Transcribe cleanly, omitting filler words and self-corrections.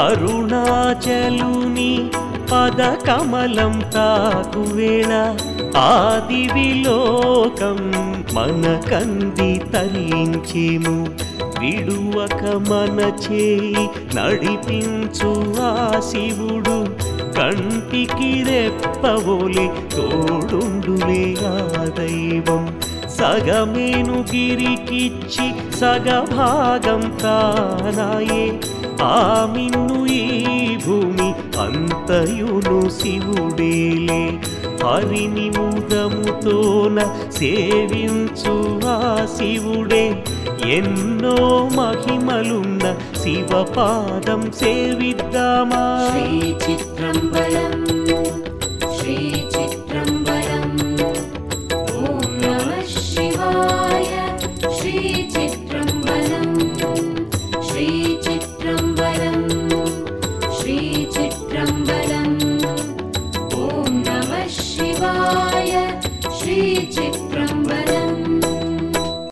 అరుణాచలుని పదకమలం తాకువేళ ఆది విలోకం మనకంది తరించేము విడువక మన చేయి నడిపించు ఆ శివుడు కంటికి రెప్పవోలే తోడుండులే ఆ దైవం సగమేను గిరికిచ్చి సగభాగం తానాయే ఆ మిన్ను ఈ భూమి అంతయును శివుడేలే హరిని ముదముతోన సేవించు ఆ శివుడే ఎన్నో మహిమలున్న శివపాదం సేవిద్దామా శ్రీ చిత్రంబరం శ్రీ చిత్రంబరం ఓం నమః శివాయ శ్రీ చిత్రంబరం శ్రీ చిత్రంబరం శ్రీ చిత్రంబరం ఓం నమః శివాయ శ్రీ చిత్రంబరం